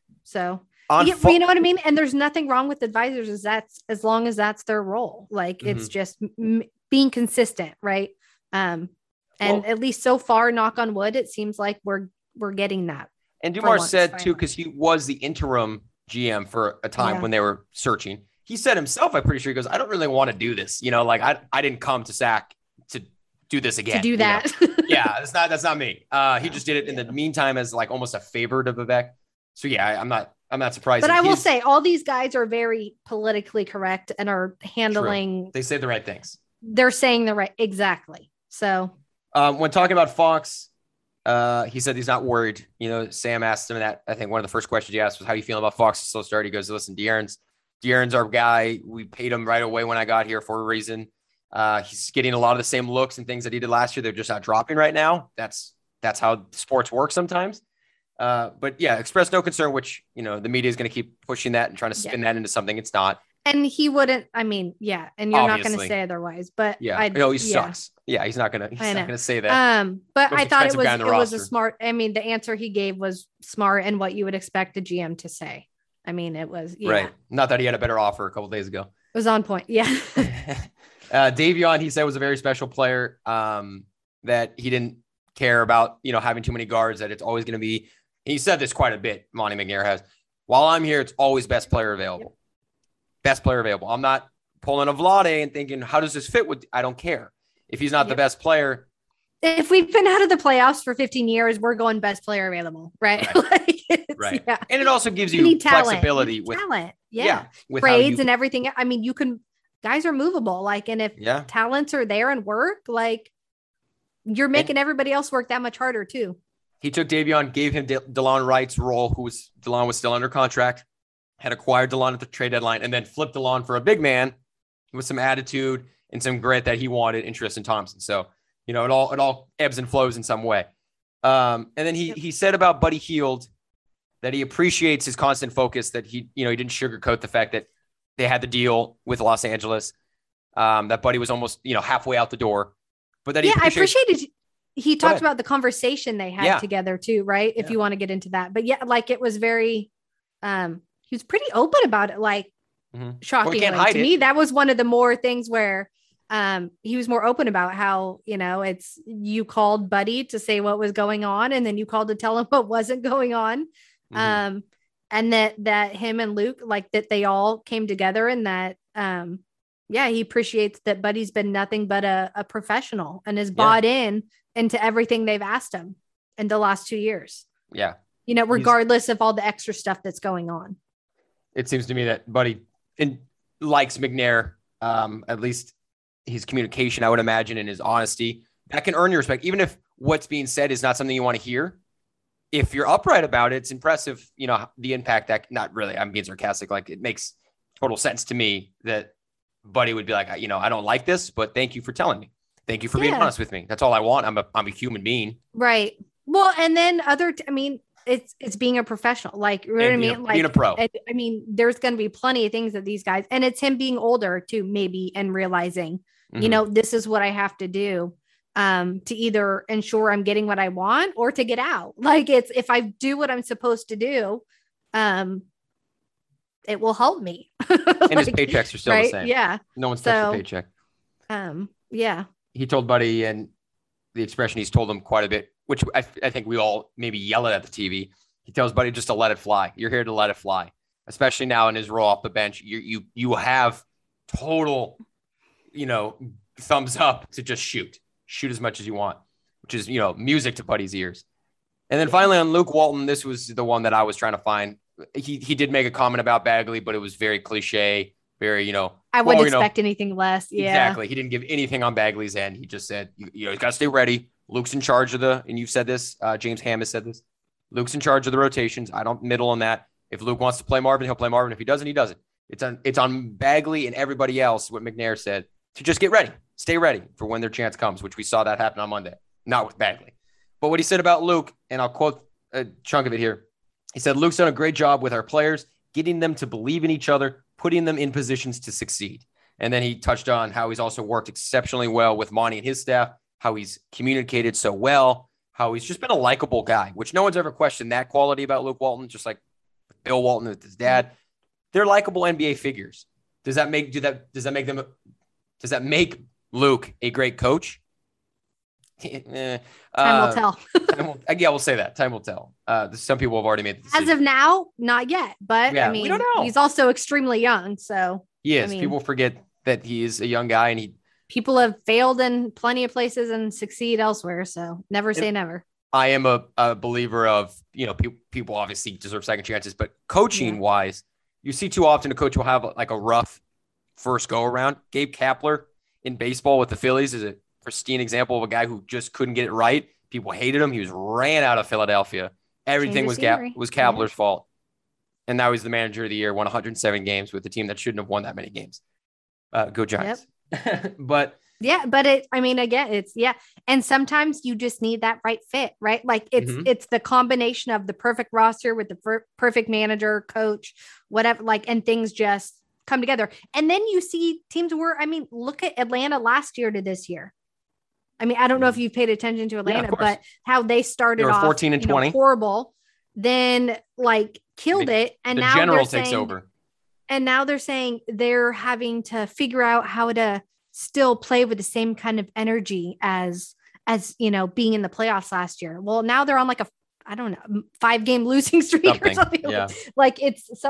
S2: You know what I mean? And there's nothing wrong with advisors as long as that's their role. Like it's just being consistent. Right. And at least so far, knock on wood, it seems like we're getting that.
S1: And Dumars said too, cause he was the interim GM for a time when they were searching. He said himself, I'm pretty sure he goes, I don't really want to do this. I didn't come to SAC to do this again.
S2: To do that.
S1: Yeah. That's not me. He just did it in the meantime as like almost a favor to Vivek. So I'm not surprised.
S2: But I will say all these guys are very politically correct and are handling.
S1: True. They say the right things.
S2: They're saying the right. Exactly. So
S1: when talking about Fox, he said he's not worried. Sam asked him that. I think one of the first questions he asked was, how do you feel about Fox slow start? He goes, listen, De'Aaron's our guy. We paid him right away when I got here for a reason. He's getting a lot of the same looks and things that he did last year. They're just not dropping right now. That's how sports work sometimes. But express no concern, which, the media is going to keep pushing that and trying to spin that into something it's not.
S2: And he wouldn't, and you're obviously not going to say otherwise, but
S1: he sucks. Yeah. He's not going to say that.
S2: But I thought it was a smart, the answer he gave was smart and what you would expect a GM to say. It was,
S1: right. Not that he had a better offer a couple of days ago.
S2: It was on point. Yeah.
S1: Davion, he said, was a very special player, that he didn't care about, having too many guards, that it's always going to be. He said this quite a bit, Monty McNair has. While I'm here, it's always best player available. Yep. Best player available. I'm not pulling a Vlade and thinking, how does this fit with? I don't care. If he's not the best player.
S2: If we've been out of the playoffs for 15 years, we're going best player available, right?
S1: Right. Yeah. And it also gives you flexibility with
S2: talent. Yeah. With trades and everything. Guys are movable. And if talents are there and work, you're making everybody else work that much harder too.
S1: He took Davion, gave him DeLon Wright's role, DeLon was still under contract, had acquired DeLon at the trade deadline, and then flipped DeLon for a big man with some attitude and some grit that he wanted in Tristan Thompson. So, it all ebbs and flows in some way. And then he said about Buddy Hield that he appreciates his constant focus, that he didn't sugarcoat the fact that they had the deal with Los Angeles, that Buddy was almost, halfway out the door. But that
S2: I appreciated. He talked about the conversation they had together too, right? If you want to get into that, but it was very, he was pretty open about it. Shockingly to me, that was one of the more things where, he was more open about how, it's, you called Buddy to say what was going on. And then you called to tell him what wasn't going on. And that him and Luke, that they all came together and that, he appreciates that Buddy's been nothing but a professional and has bought into everything they've asked him in the last 2 years.
S1: Yeah.
S2: Regardless of all the extra stuff that's going on.
S1: It seems to me that Buddy likes McNair, at least his communication, I would imagine, and his honesty. That can earn your respect, even if what's being said is not something you want to hear. if you're upright about it, it's impressive, the impact that, not really, I'm being sarcastic. Like, it makes total sense to me that Buddy would be like, I don't like this, but thank you for telling me. Thank you for being honest with me. That's all I want. I'm a human being.
S2: Right. Well, and then it's being a professional, like, you know what I mean?
S1: Being a pro.
S2: There's going to be plenty of things that these guys, and it's him being older too, maybe, and realizing, this is what I have to do to either ensure I'm getting what I want or to get out. Like, it's, if I do what I'm supposed to do, it will help me.
S1: And his paychecks are still the same.
S2: Yeah.
S1: No one's touched the paycheck.
S2: Yeah.
S1: He told Buddy, and the expression he's told him quite a bit, which I think we all maybe yell at the TV. He tells Buddy just to let it fly. You're here to let it fly, especially now in his role off the bench. You have total, thumbs up to just shoot as much as you want, which is, music to Buddy's ears. And then finally on Luke Walton, this was the one that I was trying to find. He did make a comment about Bagley, but it was very cliche, very,
S2: I wouldn't expect anything less. Yeah,
S1: exactly. He didn't give anything on Bagley's end. He just said, you got to stay ready. Luke's in charge of and you've said this, James Ham has said this, Luke's in charge of the rotations. I don't middle on that. If Luke wants to play Marvin, he'll play Marvin. If he doesn't, he doesn't. It's on Bagley and everybody else, what McNair said, to just get ready, stay ready for when their chance comes, which we saw that happen on Monday, not with Bagley. But what he said about Luke, and I'll quote a chunk of it here. He said, Luke's done a great job with our players, getting them to believe in each other, putting them in positions to succeed. And then he touched on how he's also worked exceptionally well with Monty and his staff, how he's communicated so well, how he's just been a likable guy, which no one's ever questioned that quality about Luke Walton, just like Bill Walton with his dad. They're likable NBA figures. Does that make Luke a great coach?
S2: Time will tell.
S1: We'll say that. Time will tell. Some people have already made the decision.
S2: As of now, not yet. But
S1: we don't know.
S2: He's also extremely young. So
S1: he is. People forget that he is a young guy, and
S2: people have failed in plenty of places and succeed elsewhere. So never say never.
S1: I am a believer of, people obviously deserve second chances, but coaching wise, you see too often a coach will have like a rough first go around. Gabe Kapler in baseball with the Phillies is a pristine example of a guy who just couldn't get it right. People hated him. He was ran out of Philadelphia. Everything was Kapler's fault. And now he's the manager of the year, won 107 games with a team that shouldn't have won that many games. Go Giants. Yep. But and sometimes you just need that right fit, right? Like it's the combination of the perfect roster with the perfect manager, coach, whatever, like, and things just come together. And then you see teams where, look at Atlanta last year to this year. I don't know if you've paid attention to Atlanta, but how they started off 14 and 20,
S2: horrible, then killed it. And
S1: the
S2: now
S1: general takes over.
S2: And now they're saying they're having to figure out how to still play with the same kind of energy as being in the playoffs last year. Well, now they're on a 5-game losing streak or something.
S1: Yeah.
S2: It's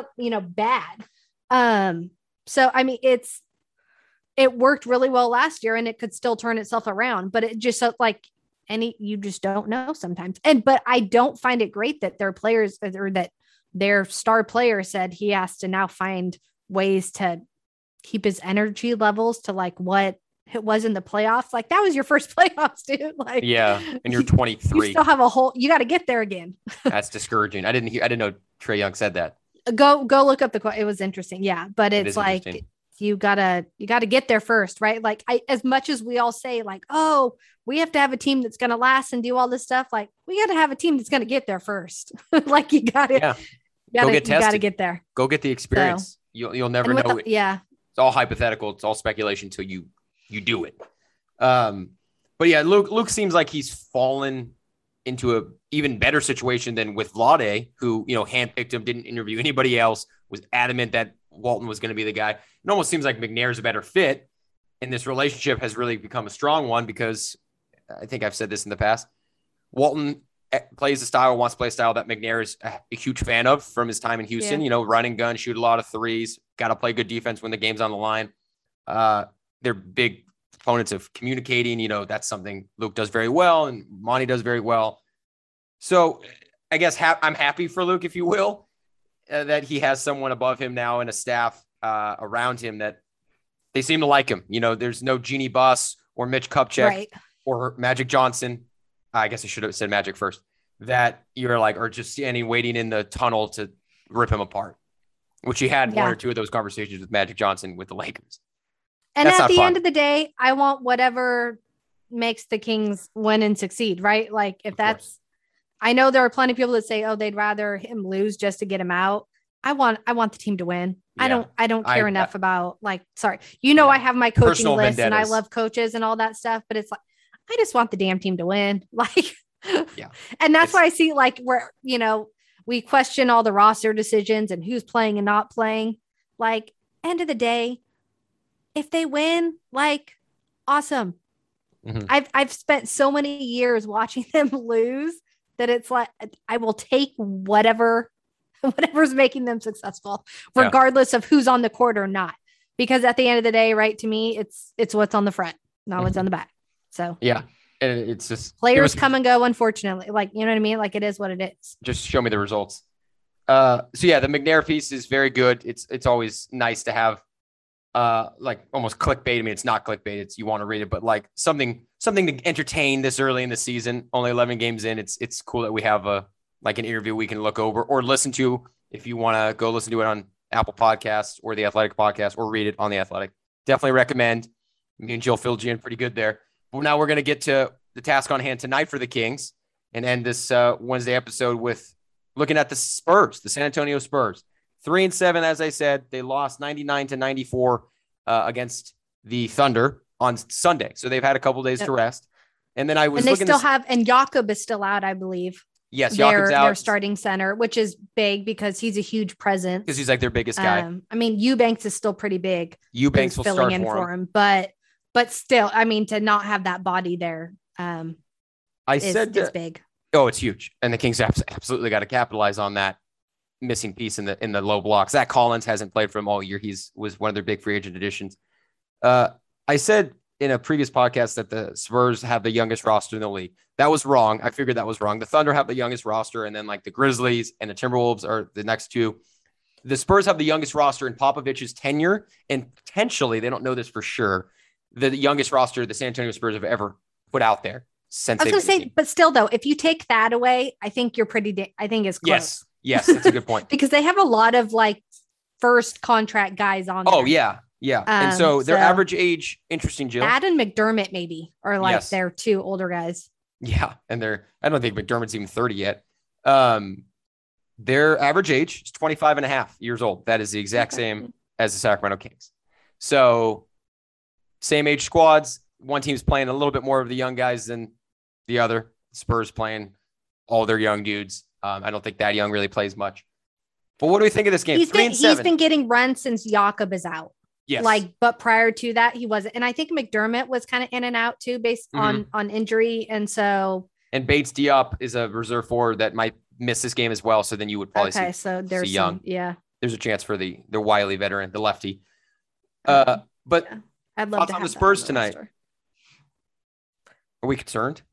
S2: bad. So it worked really well last year, and it could still turn itself around, but it just you just don't know sometimes. But I don't find it great that their players, or that their star player, said he has to now find ways to keep his energy levels to what it was in the playoffs. Like, that was your first playoffs, dude.
S1: And you're 23.
S2: You still have you got to get there again.
S1: That's discouraging. I didn't know Trae Young said that.
S2: Go look up it was interesting. Yeah. But it's you gotta get there first, right? As much as we all say we have to have a team that's going to last and do all this stuff, we got to have a team that's going to get there first. You got to get there.
S1: Go get the experience. So, you'll never know. It's all hypothetical. It's all speculation until you do it. But yeah, Luke seems like he's fallen into a even better situation than with Vlade, who, handpicked him, didn't interview anybody else, was adamant that Walton was going to be the guy. It almost seems like McNair's a better fit, and this relationship has really become a strong one because I think I've said this in the past. Walton plays wants to play a style that McNair is a huge fan of from his time in Houston. Run and gun, shoot a lot of threes, got to play good defense when the game's on the line. They're big proponents of communicating. That's something Luke does very well, and Monty does very well. So I guess I'm happy for Luke, if you will, that he has someone above him now and a staff around him that they seem to like him. There's no Jeannie Buss or Mitch Kupchak or Magic Johnson. I guess I should have said Magic first. that you're like, or just standing waiting in the tunnel to rip him apart, which he had one or two of those conversations with Magic Johnson with the Lakers.
S2: And that's at the end of the day, I want whatever makes the Kings win and succeed, right? Like if that's, I know there are plenty of people that say, oh, they'd rather him lose just to get him out. I want the team to win. Yeah. I don't care enough about like, sorry, I have my coaching personal list vendettas. And I love coaches and all that stuff, but it's like, I just want the damn team to win. Like, yeah. And that's why I see like where, we question all the roster decisions and who's playing and not playing. Like end of the day, if they win, like awesome. Mm-hmm. I've spent so many years watching them lose that it's like, I will take whatever's making them successful, regardless of who's on the court or not. Because at the end of the day, right, to me, it's what's on the front, not what's on the back. So
S1: yeah, and it's just
S2: players come and go, unfortunately. Like, you know what I mean? Like it is what it is.
S1: Just show me the results. So yeah, the McNair piece is very good. It's always nice to have like almost clickbait. I mean, it's not clickbait. It's you want to read it, but like something to entertain this early in the season. Only 11 games in. It's cool that we have like an interview we can look over or listen to if you want to go listen to it on Apple Podcasts or the Athletic Podcast or read it on the Athletic. Definitely recommend. Me and Jill filled you in pretty good there. But now we're going to get to the task on hand tonight for the Kings and end this Wednesday episode with looking at the Spurs, the San Antonio Spurs. 3-7, as I said, they lost 99-94 against the Thunder on Sunday. So they've had a couple days to rest. And then
S2: and they still have, and Jakob is still out, I believe.
S1: Yes, Jakob's out.
S2: Their starting center, which is big because he's a huge presence.
S1: Because he's like their biggest guy.
S2: I mean, Eubanks is still pretty big.
S1: Eubanks will start for him.
S2: But still, I mean, to not have that body there, it's big.
S1: Oh, it's huge. And the Kings have absolutely got to capitalize on that missing piece in the low blocks. Zach Collins hasn't played for them all year. Was one of their big free agent additions. I said in a previous podcast that the Spurs have the youngest roster in the league. That was wrong. I figured that was wrong. The Thunder have the youngest roster, and then like the Grizzlies and the Timberwolves are the next two. The Spurs have the youngest roster in Popovich's tenure, and potentially, they don't know this for sure, the youngest roster the San Antonio Spurs have ever put out there since. I was going to say,
S2: but still though, if you take that away, I think you're I think it's close.
S1: Yes, that's a good point.
S2: Because they have a lot of like first contract guys on there.
S1: Oh, yeah. Yeah. And so their average age, interesting, Jill.
S2: Ad and McDermott maybe, or like they're two older guys.
S1: Yeah. And I don't think McDermott's even 30 yet. Their average age is 25 and a half years old. That is the exact same as the Sacramento Kings. So same age squads. One team's playing a little bit more of the young guys than the other. Spurs playing all their young dudes. I don't think that young really plays much. But what do we think of this game?
S2: He's been getting run since Jakob is out.
S1: Yes.
S2: But prior to that, he wasn't. And I think McDermott was kind of in and out too, based on injury. And
S1: Bates Diop is a reserve forward that might miss this game as well. So then you would probably see Young. There's a chance for the wily veteran, the lefty. But
S2: I'd love to
S1: have the Spurs tonight. Are we concerned?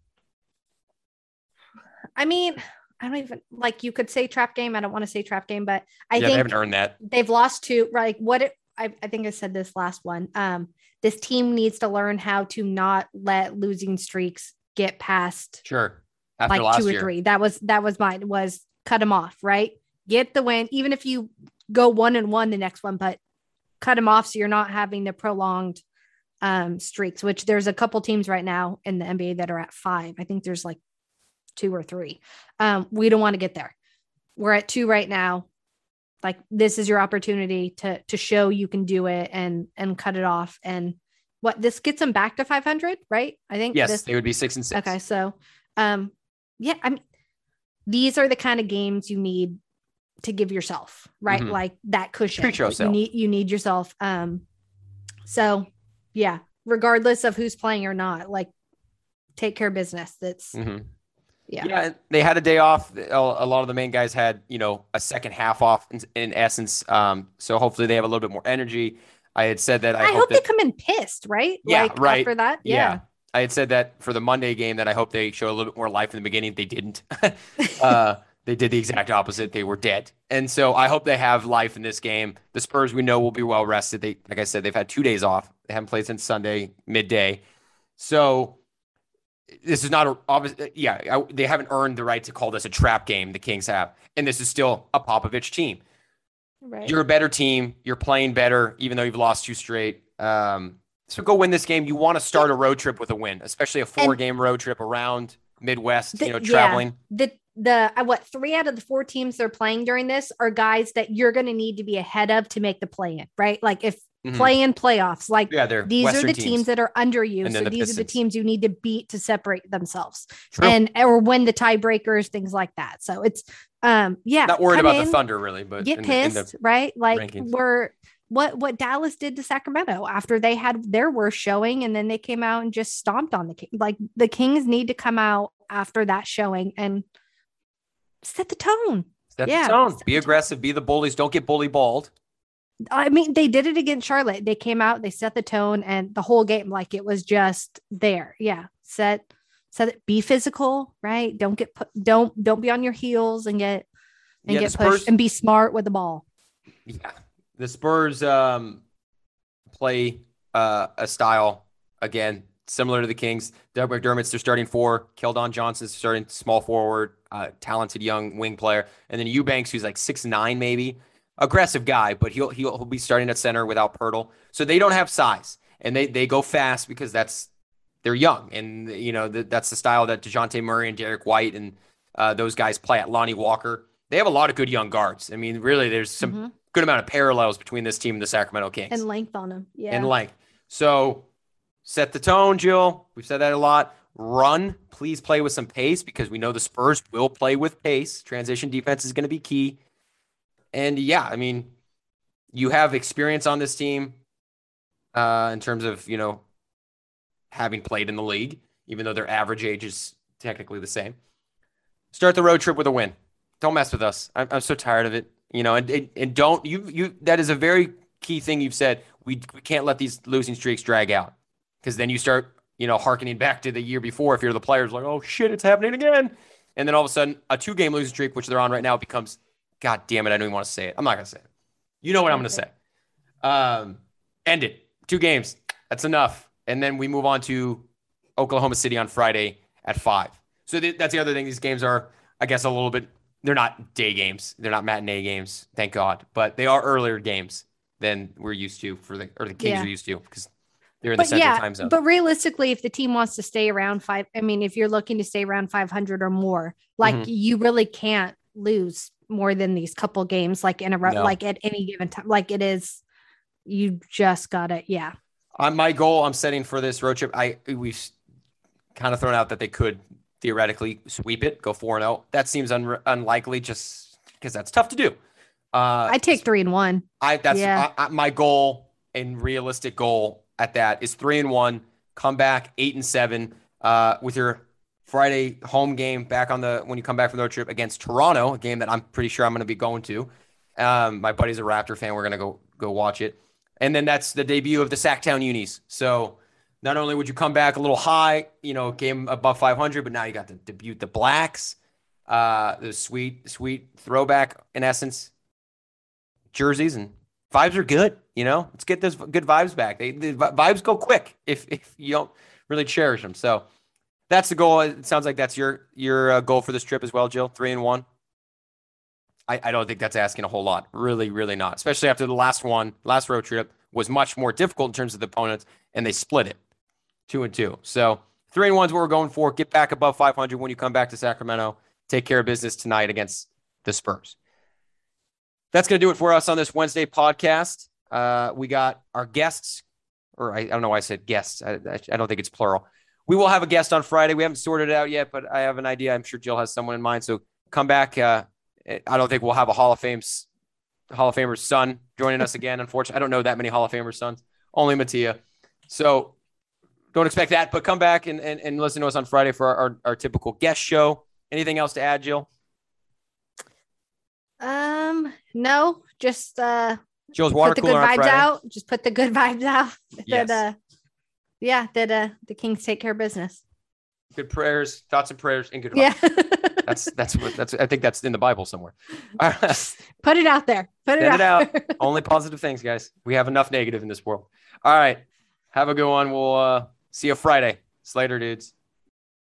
S2: I mean, I don't even you could say trap game. I don't want to say trap game, but I think
S1: they haven't earned that.
S2: They've lost two. I think I said this last one. This team needs to learn how to not let losing streaks get past.
S1: Sure. After last
S2: 2 or 3. That was mine, was cut them off, right? Get the win. Even if you go 1-1 the next one, but cut them off. So you're not having the prolonged streaks, which there's a couple teams right now in the NBA that are at 5. I think there's 2 or 3. We don't want to get there. We're at 2 right now. This is your opportunity to show you can do it and cut it off. And this gets them back to 500, right? I think
S1: they would be 6-6.
S2: Okay. So, I mean, these are the kind of games you need to give yourself, right?
S1: Mm-hmm.
S2: Like that cushion.
S1: Treat yourself.
S2: You need yourself. So yeah, regardless of who's playing or not, take care of business. That's,
S1: Yeah, they had a day off. A lot of the main guys had, a second half off in essence. So hopefully they have a little bit more energy. I had said that
S2: I hope they come in pissed, right?
S1: Yeah, right.
S2: After that, yeah.
S1: I had said that for the Monday game that I hope they show a little bit more life in the beginning. They didn't. They did the exact opposite. They were dead. And so I hope they have life in this game. The Spurs, we know, will be well rested. Like I said, they've had 2 days off. They haven't played since Sunday midday. So this is not obvious. Yeah, they haven't earned the right to call this a trap game. The Kings have, and this is still a Popovich team.
S2: Right.
S1: You're a better team. You're playing better, even though you've lost 2 straight. So go win this game. You want to start a road trip with a win, especially a 4-game road trip around Midwest. Traveling.
S2: What 3 out of the 4 teams they're playing during this are guys that you're going to need to be ahead of to make the play in, right? Like if play in playoffs, like these
S1: Western
S2: are the teams that are under you. So these are the teams you need to beat to separate themselves. True. or win the tiebreakers, things like that. So it's
S1: not worried about the Thunder really, but
S2: get pissed, right? Like rankings. What Dallas did to Sacramento after they had their worst showing, and then they came out and just stomped on the Kings. Like the Kings need to come out after that showing and set the tone.
S1: Set the tone. Be aggressive. Be the bullies. Don't get bully balled.
S2: I mean, they did it against Charlotte. They came out, they set the tone, and the whole game, like it was just there. Yeah, set it. Be physical, right? Don't get don't be on your heels and get pushed, and be smart with the ball.
S1: Yeah, the Spurs play a style again similar to the Kings. Doug McDermott's their starting 4. Keldon Johnson's starting small forward, talented young wing player, and then Eubanks, who's like 6'9", maybe. Aggressive guy, but he'll be starting at center without Poeltl. So they don't have size, and they go fast because they're young, and that's the style that DeJounte Murray and Derek White and those guys play at. Lonnie Walker. They have a lot of good young guards. I mean, really, there's some good amount of parallels between this team and the Sacramento Kings.
S2: And length on them, yeah.
S1: And length. So set the tone, Jill. We've said that a lot. Run. Please play with some pace because we know the Spurs will play with pace. Transition defense is going to be key. And yeah, I mean, you have experience on this team in terms of, having played in the league, even though their average age is technically the same. Start the road trip with a win. Don't mess with us. I'm so tired of it. And don't that is a very key thing you've said. We can't let these losing streaks drag out because then you start, hearkening back to the year before. If you're the players, like, oh shit, it's happening again. And then all of a sudden a 2-game losing streak, which they're on right now, becomes, God damn it, I don't even want to say it. I'm not going to say it. You know what I'm going to say. End it. 2 games. That's enough. And then we move on to Oklahoma City on Friday at 5. So that's the other thing. These games are, I guess, a little bit, they're not day games. They're not matinee games, thank God. But they are earlier games than we're used to the Kings are used to because they're in the central time zone.
S2: But realistically, if the team wants to stay around 5, I mean, if you're looking to stay around 500 or more, like you really can't lose more than these couple games, like in a row, like at any given time, like it is, you just gotta,
S1: my goal I'm setting for this road trip, we've kind of thrown out that they could theoretically sweep it, go 4-0. That seems unlikely just because that's tough to do.
S2: I take 3-1.
S1: My goal and realistic goal at that is 3-1, come back 8-7 with your Friday home game back when you come back from the road trip against Toronto, a game that I'm pretty sure I'm going to be going to. My buddy's a Raptor fan. We're going to go watch it. And then that's the debut of the Sacktown Unis. So not only would you come back a little high, game above 500, but now you got to debut the Blacks, the sweet throwback, in essence, jerseys, and vibes are good. Let's get those good vibes back. The vibes go quick if you don't really cherish them. So that's the goal. It sounds like that's your goal for this trip as well, Jill. 3-1. I don't think that's asking a whole lot. Really, really not. Especially after the last road trip was much more difficult in terms of the opponents, and they split it 2-2. So 3-1 is what we're going for. Get back above 500 when you come back to Sacramento. Take care of business tonight against the Spurs. That's going to do it for us on this Wednesday podcast. We got our guests, or I don't know why I said guests. I don't think it's plural. We will have a guest on Friday. We haven't sorted it out yet, but I have an idea. I'm sure Jill has someone in mind. So come back. I don't think we'll have a Hall of Famer's son joining us again. Unfortunately, I don't know that many Hall of Famer sons. Only Mattia. So don't expect that. But come back and listen to us on Friday for our typical guest show. Anything else to add, Jill?
S2: No. Just
S1: Jill's water
S2: put the
S1: cooler
S2: good
S1: on
S2: vibes
S1: Friday.
S2: out. Just put the good vibes out.
S1: Yes.
S2: That the Kings take care of business.
S1: Good prayers, thoughts and prayers, and good vibes.
S2: Yeah.
S1: That's I think that's in the Bible somewhere. All right.
S2: Put it out there. Put it out.
S1: Only positive things, guys. We have enough negative in this world. All right. Have a good one. We'll see you Friday. Slater dudes.